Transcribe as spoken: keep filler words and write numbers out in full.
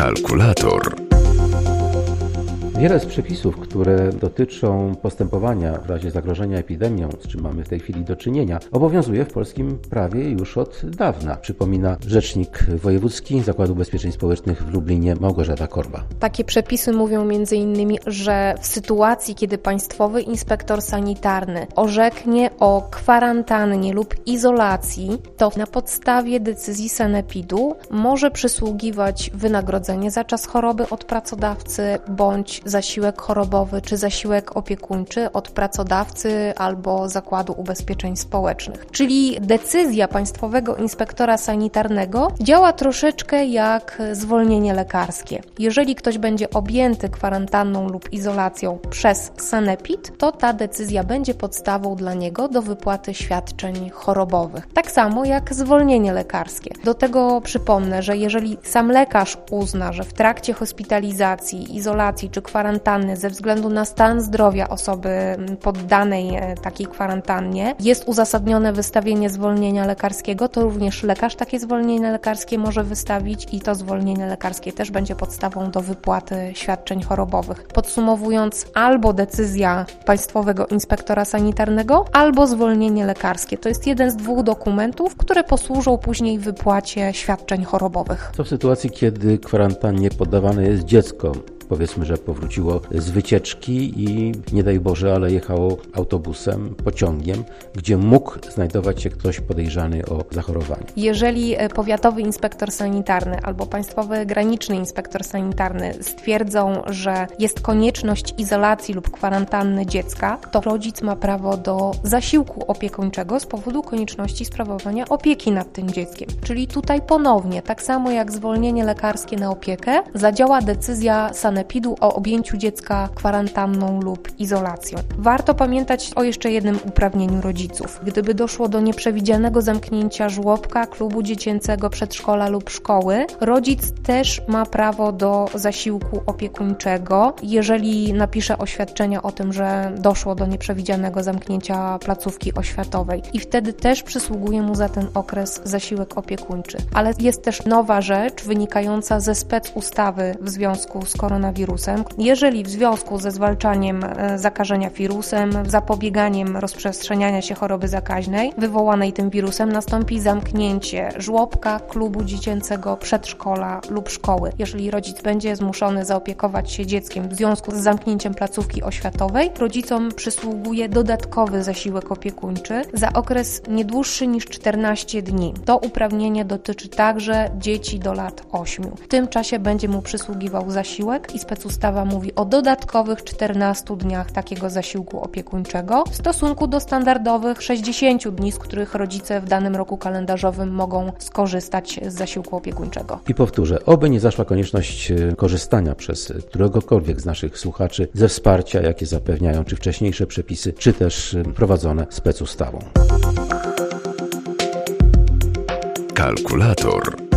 Kalkulator. Wiele z przepisów, które dotyczą postępowania w razie zagrożenia epidemią, z czym mamy w tej chwili do czynienia, obowiązuje w polskim prawie już od dawna, przypomina rzecznik wojewódzki Zakładu Ubezpieczeń Społecznych w Lublinie Małgorzata Korba. Takie przepisy mówią między innymi, że w sytuacji, kiedy państwowy inspektor sanitarny orzeknie o kwarantannie lub izolacji, to na podstawie decyzji sanepidu może przysługiwać wynagrodzenie za czas choroby od pracodawcy bądź zasiłek chorobowy czy zasiłek opiekuńczy od pracodawcy albo Zakładu Ubezpieczeń Społecznych. Czyli decyzja państwowego inspektora sanitarnego działa troszeczkę jak zwolnienie lekarskie. Jeżeli ktoś będzie objęty kwarantanną lub izolacją przez sanepid, to ta decyzja będzie podstawą dla niego do wypłaty świadczeń chorobowych. Tak samo jak zwolnienie lekarskie. Do tego przypomnę, że jeżeli sam lekarz uzna, że w trakcie hospitalizacji, izolacji czy kwarantanny ze względu na stan zdrowia osoby poddanej takiej kwarantannie jest uzasadnione wystawienie zwolnienia lekarskiego, to również lekarz takie zwolnienie lekarskie może wystawić i to zwolnienie lekarskie też będzie podstawą do wypłaty świadczeń chorobowych. Podsumowując, albo decyzja państwowego inspektora sanitarnego, albo zwolnienie lekarskie. To jest jeden z dwóch dokumentów, które posłużą później wypłacie świadczeń chorobowych. Co w sytuacji, kiedy kwarantannie poddawane jest dziecko? Powiedzmy, że powróciło z wycieczki i nie daj Boże, ale jechało autobusem, pociągiem, gdzie mógł znajdować się ktoś podejrzany o zachorowanie. Jeżeli powiatowy inspektor sanitarny albo państwowy graniczny inspektor sanitarny stwierdzą, że jest konieczność izolacji lub kwarantanny dziecka, to rodzic ma prawo do zasiłku opiekuńczego z powodu konieczności sprawowania opieki nad tym dzieckiem. Czyli tutaj ponownie, tak samo jak zwolnienie lekarskie na opiekę, zadziała decyzja sanepidu o objęciu dziecka kwarantanną lub izolacją. Warto pamiętać o jeszcze jednym uprawnieniu rodziców. Gdyby doszło do nieprzewidzianego zamknięcia żłobka, klubu dziecięcego, przedszkola lub szkoły, rodzic też ma prawo do zasiłku opiekuńczego, jeżeli napisze oświadczenia o tym, że doszło do nieprzewidzianego zamknięcia placówki oświatowej i wtedy też przysługuje mu za ten okres zasiłek opiekuńczy. Ale jest też nowa rzecz wynikająca ze specustawy w związku z koronawirusem. Jeżeli w związku ze zwalczaniem zakażenia wirusem, zapobieganiem rozprzestrzeniania się choroby zakaźnej wywołanej tym wirusem nastąpi zamknięcie żłobka, klubu dziecięcego, przedszkola lub szkoły. Jeżeli rodzic będzie zmuszony zaopiekować się dzieckiem w związku z zamknięciem placówki oświatowej, rodzicom przysługuje dodatkowy zasiłek opiekuńczy za okres nie dłuższy niż czternaście dni. To uprawnienie dotyczy także dzieci do lat ośmiu. W tym czasie będzie mu przysługiwał zasiłek i specustawa mówi o dodatkowych czternastu dniach takiego zasiłku opiekuńczego w stosunku do standardowych sześćdziesięciu dni, z których rodzice w danym roku kalendarzowym mogą skorzystać z zasiłku opiekuńczego. I powtórzę, oby nie zaszła konieczność korzystania przez któregokolwiek z naszych słuchaczy ze wsparcia, jakie zapewniają czy wcześniejsze przepisy, czy też prowadzone specustawą. Kalkulator.